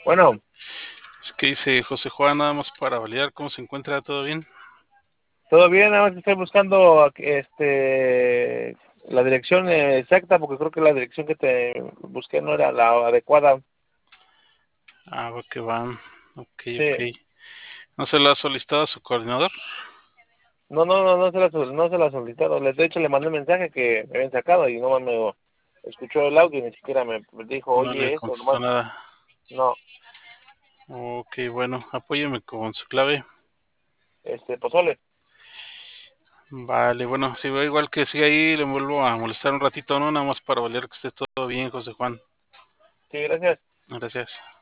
Bueno, Es que dice José Juan, nada más para validar cómo se encuentra, ¿todo bien? todo bien, nada más estoy buscando la dirección exacta porque creo que la dirección que te busqué no era la adecuada. Ah, va que van. Ok, ok. Sí. ¿No se lo ha solicitado a su coordinador? No se la solicitaron. De hecho, le mandé un mensaje que me habían sacado y no me escuchó el audio y ni siquiera me dijo, No le oye, eso, contestó nomás, nada. no, Ok, bueno, apóyeme con su clave. pozole. Vale, bueno, si veo igual que sigue ahí, le vuelvo a molestar un ratito, ¿no? Nada más para validar que esté todo bien, José Juan. Sí, gracias. Gracias.